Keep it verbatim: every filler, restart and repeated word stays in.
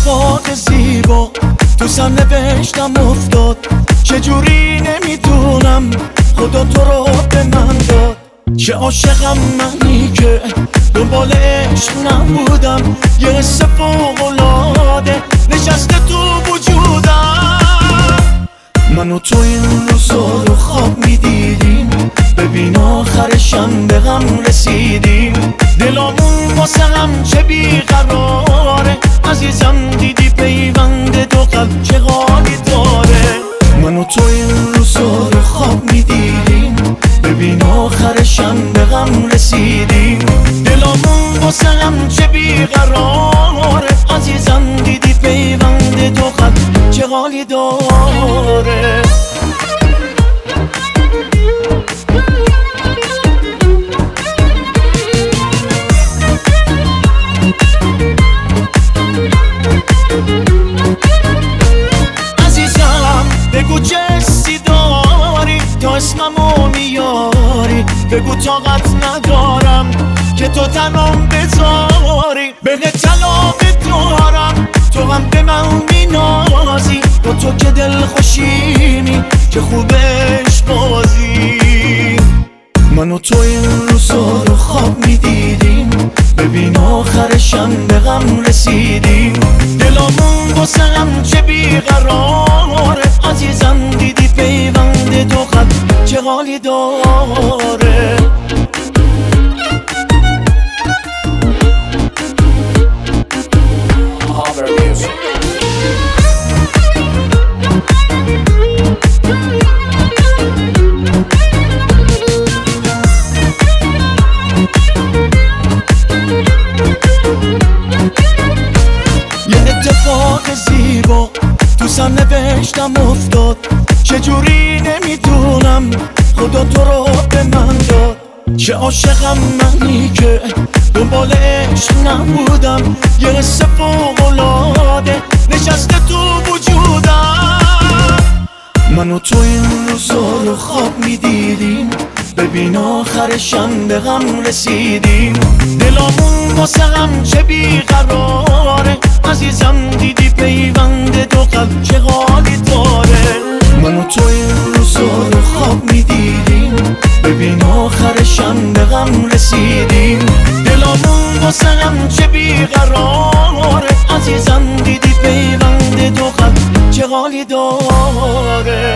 اتفاق زیبا تو سرنوشتم افتاد، چجوری نمیدونم خدا تو رو به من داد. چه عاشقم منی که دنبال عشق نبودم، یه حس فوق‌العاده نشسته تو وجودم. من و تو این روزا رو خواب میدیدیم، ببین آخرشم به غم رسیدیم. دلامون واسه هم چه بیقراره، عزیزم دیدی پیوند دو قلب چه حالی داره. من و تو این روزا رو خواب میدیدیم، ببین آخرشم به غم رسیدیم. دلامون واسه هم چه بیقراره، عزیزم دیدی پیوند دو قلب چه حالی داره. بگو چه حسی داری تا اسممو میاری، بگو طاقت ندارم که تو تنم بذاری. بهت طلب دارم تو هم به من مینازی، با تو که دل خوشیمی که خوبش بازی. من و تو این روزا رو خواب میدیدیم، ببین آخرشم به غم رسیدیم. دلامون واسه هم چه بیقراره، عزیزم دیدی پیوند دو قلب چه حالی داره. یه اتفاق زیبا تو سرنوشتم افتاد، چجوری نمیدونم خدا تو رو به من داد. چه عاشقم منی که دنبال عشق نبودم، یه حس فوق‌العاده نشسته تو وجودم. من و تو این روزا رو خواب میدیدیم، ببین آخرشم به غم رسیدیم. دلامون واسه هم چه بیقراره، عزیزم دیدی پیوند دو قلب چه حالی داره. من و تو این روزا رو خواب میدیدیم، ببین آخرشم به غم رسیدیم. دلامون واسه هم چه بیقراره، عزیزم دیدی پیوند دو قلب چه حالی داره.